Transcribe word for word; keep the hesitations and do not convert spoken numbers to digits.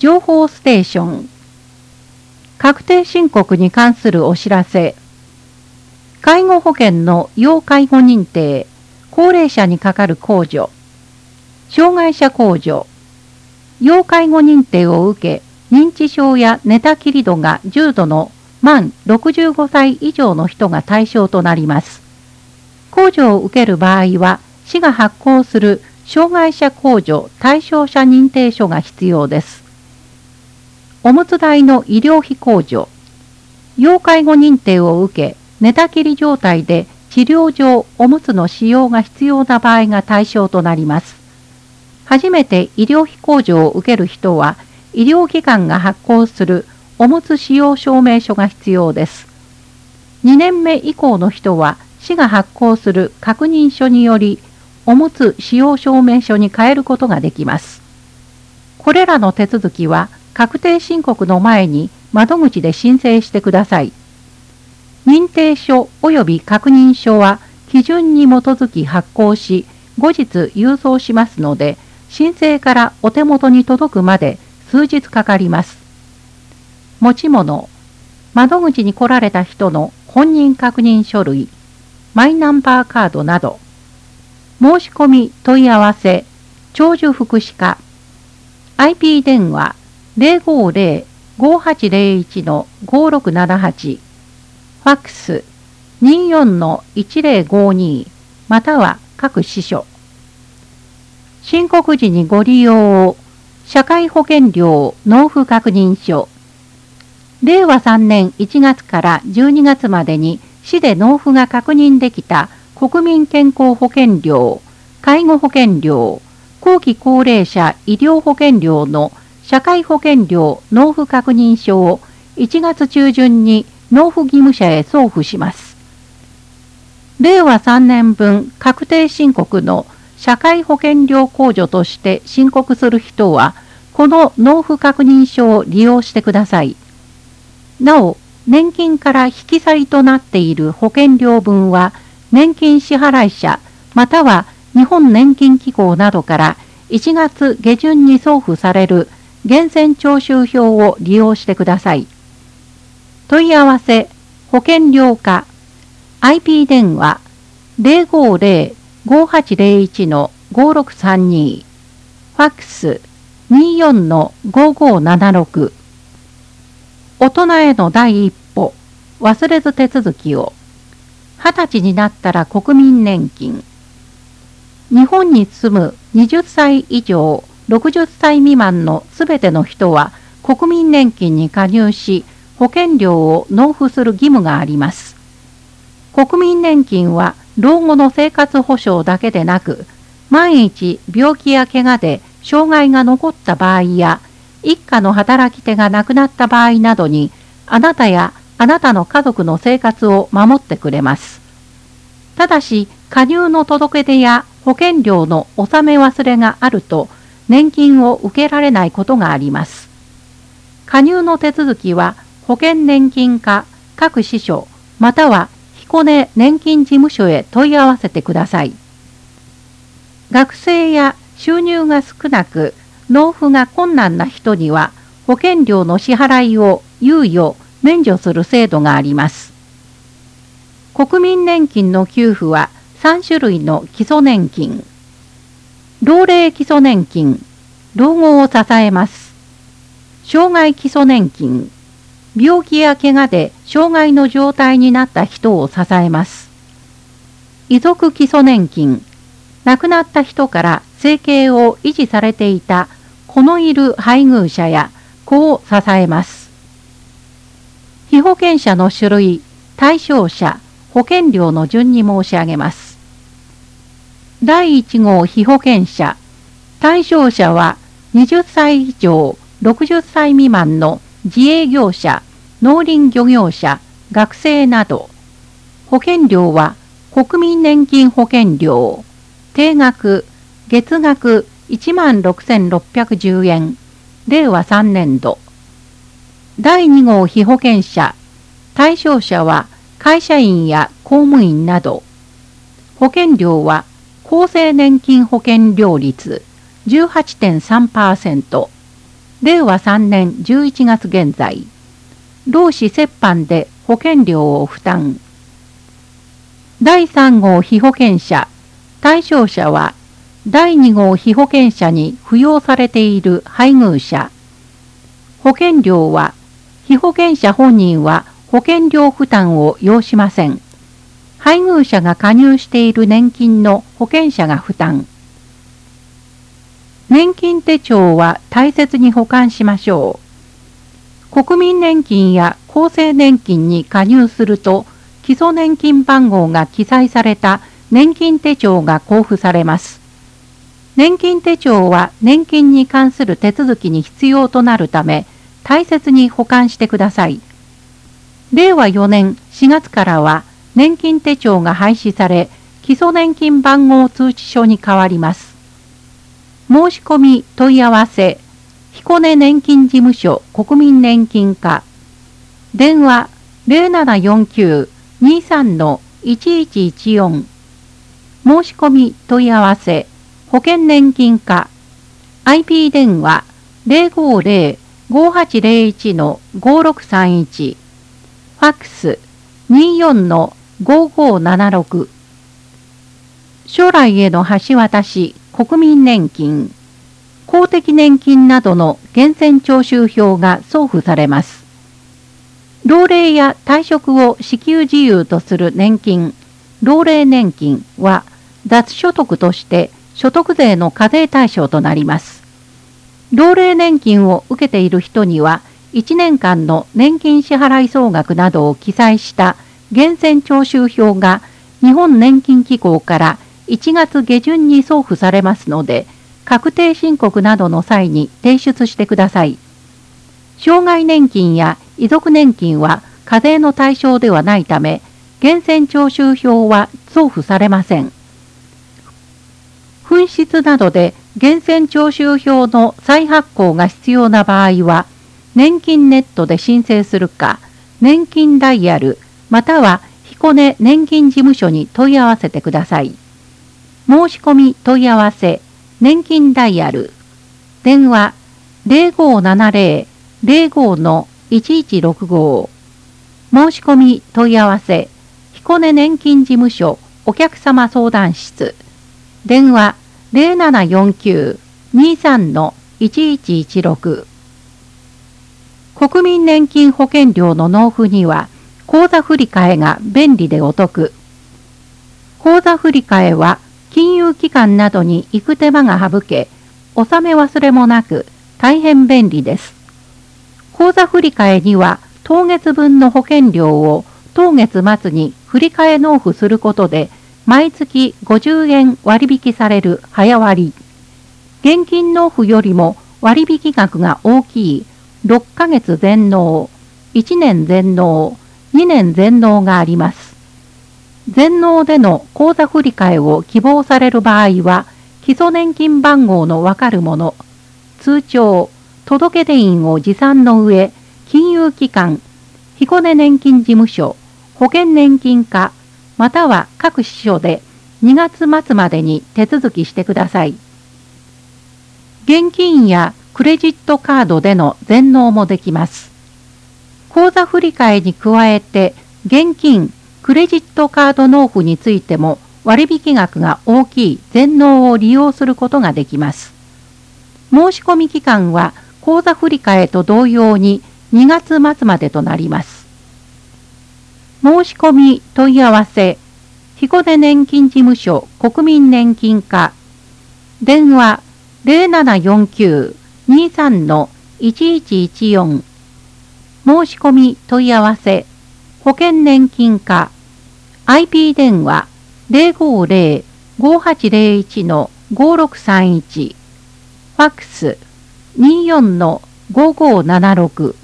情報ステーション。確定申告に関するお知らせ。介護保険の要介護認定、高齢者にかかる控除、障害者控除、要介護認定を受け、認知症や寝たきり度が重度の満ろくじゅうごさい以上の人が対象となります。控除を受ける場合は、市が発行する障害者控除対象者認定書が必要です。おむつ代の医療費控除、要介護認定を受け、寝たきり状態で治療上おむつの使用が必要な場合が対象となります。初めて医療費控除を受ける人は、医療機関が発行するおむつ使用証明書が必要です。にねんめ以降の人は、市が発行する確認書により、おむつ使用証明書に変えることができます。これらの手続きは、確定申告の前に窓口で申請してください。認定書及び確認書は基準に基づき発行し、後日郵送しますので、申請からお手元に届くまで数日かかります。持ち物、窓口に来られた人の本人確認書類、マイナンバーカードなど、申し込み問い合わせ、長寿福祉課、アイピー 電話 ゼロごゼロ ごはちゼロいち ごろくななはち、ファックス にじゅうよん いちゼロごに または各支所。申告時にご利用を、社会保険料納付確認書。れいわさんねんいちがつからじゅうにがつまでに市で納付が確認できた国民健康保険料、介護保険料、後期高齢者医療保険料の社会保険料納付確認書をいちがつ中旬に納付義務者へ送付します。れいわさんねんぶん確定申告の社会保険料控除として申告する人は、この納付確認書を利用してください。なお、年金から引き去りとなっている保険料分は、年金支払い者または日本年金機構などからいちがつげじゅんに送付される源泉徴収票を利用してください。問い合わせ、保険料課、アイピー 電話ゼロごゼロ ごはちゼロいち ごろくさんに、ファックス にじゅうよん ごごななろく。大人への第一歩、忘れず手続きを。はたちになったら国民年金。日本に住むはたち以上、ろくじゅっさい未満のすべての人は国民年金に加入し、保険料を納付する義務があります。国民年金は老後の生活保障だけでなく、万一病気や怪我で障害が残った場合や、一家の働き手が亡くなった場合などに、あなたやあなたの家族の生活を守ってくれます。ただし、加入の届け出や保険料の納め忘れがあると、年金を受けられないことがあります。加入の手続きは、保険年金課各支所または彦根年金事務所へ問い合わせてください。学生や収入が少なく納付が困難な人には保険料の支払いを猶予・免除する制度があります。国民年金の給付はさんしゅるいの基礎年金。老齢基礎年金、老後を支えます。障害基礎年金、病気や怪我で障害の状態になった人を支えます。遺族基礎年金、亡くなった人から生計を維持されていた子のいる配偶者や子を支えます。被保険者の種類、対象者、保険料の順に申し上げます。だいいち号被保険者、対象者ははたち以上、ろくじゅっさい未満の自営業者、農林漁業者、学生など。保険料は国民年金保険料、定額、月額いちまんろくせんろっぴゃくじゅうえん、れいわさんねんど。だいに号被保険者、対象者は会社員や公務員など。保険料は厚生年金保険料率 じゅうはちてんさんパーセント、 れいわさんねんじゅういちがつ現在、労使折半で保険料を負担。だいさん号被保険者、対象者はだいに号被保険者に扶養されている配偶者。保険料は、被保険者本人は保険料負担を要しません。配偶者が加入している年金の保険者が負担。年金手帳は大切に保管しましょう。国民年金や厚生年金に加入すると、基礎年金番号が記載された年金手帳が交付されます。年金手帳は年金に関する手続きに必要となるため、大切に保管してください。れいわよねんしがつからは年金手帳が廃止され、基礎年金番号通知書に変わります。申し込み問い合わせ、彦根年金事務所国民年金課。電話ゼロななよんきゅう にさん いちいちいちよん。申し込み問い合わせ、保険年金課。アイピー 電話ゼロごゼロ ごはちゼロいち ごろくさんいち。ファックス にじゅうよん ごごななろく。将来への橋渡し国民年金。公的年金などの源泉徴収票が送付されます。老齢や退職を支給自由とする年金、老齢年金は雑所得として所得税の課税対象となります。老齢年金を受けている人にはいちねんかんの年金支払い総額などを記載した源泉徴収票が日本年金機構からいちがつ下旬に送付されますので、確定申告などの際に提出してください。障害年金や遺族年金は課税の対象ではないため、源泉徴収票は送付されません。紛失などで源泉徴収票の再発行が必要な場合は、年金ネットで申請するか、年金ダイヤル、または彦根年金事務所に問い合わせてください。申し込み問い合わせ、年金ダイヤル、電話ゼロごななゼロ ゼロご いちいちろくご。申し込み問い合わせ、彦根年金事務所お客様相談室、電話ゼロななよんきゅう にさん いちいちいちろく。国民年金保険料の納付には、口座振替が便利でお得。口座振替は、金融機関などに行く手間が省け、納め忘れもなく、大変便利です。口座振替には、当月分の保険料を当月末に振替納付することで、毎月ごじゅうえん割引される早割。現金納付よりも割引額が大きいろっかげつ全納、いちねん全納、にねん全納があります。全納での口座振替を希望される場合は、基礎年金番号のわかるもの、通帳、届出印を持参の上、金融機関、彦根年金事務所、保険年金課、または各支所でにがつ末までに手続きしてください。現金やクレジットカードでの全納もできます。口座振替に加えて現金、クレジットカード納付についても割引額が大きい全納を利用することができます。申し込み期間は口座振替と同様ににがつ末までとなります。申し込み問い合わせ、彦根年金事務所国民年金課、電話ゼロななよんきゅう にさん いちいちいちよん。申し込み問い合わせ、保険年金課、アイピー 電話ゼロごゼロ ごはちゼロいち ごろくさんいち。ファックスにじゅうよん ごごななろく。